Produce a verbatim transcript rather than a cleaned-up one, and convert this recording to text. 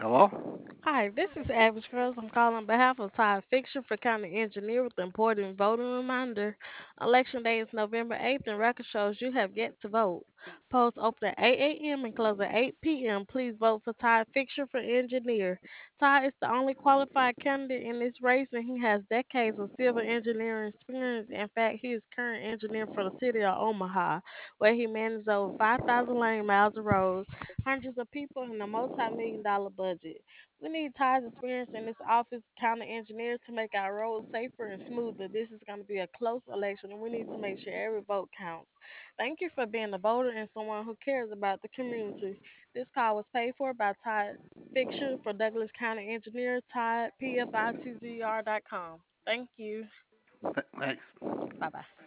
Hello? Hi, this is Average Girls. I'm calling on behalf of Todd Fiction for County Engineer with an important voting reminder. Election day is November eighth, and record shows you have yet to vote. Polls open at eight a m and close at eight p m. Please vote for Todd Fiction for Engineer. Todd is the only qualified candidate in this race, and he has decades of civil engineering experience. In fact, he is current engineer for the city of Omaha, where he manages over five thousand lane miles of roads, hundreds of people, and a multi million dollar budget. We need Ty's experience in this office county engineer to make our roads safer and smoother. This is going to be a close election, and we need to make sure every vote counts. Thank you for being a voter and someone who cares about the community. This call was paid for by Todd Fiction for Douglas County Engineer, Todd, P F I T Z R dot com. Thank you. Th- thanks. Bye bye.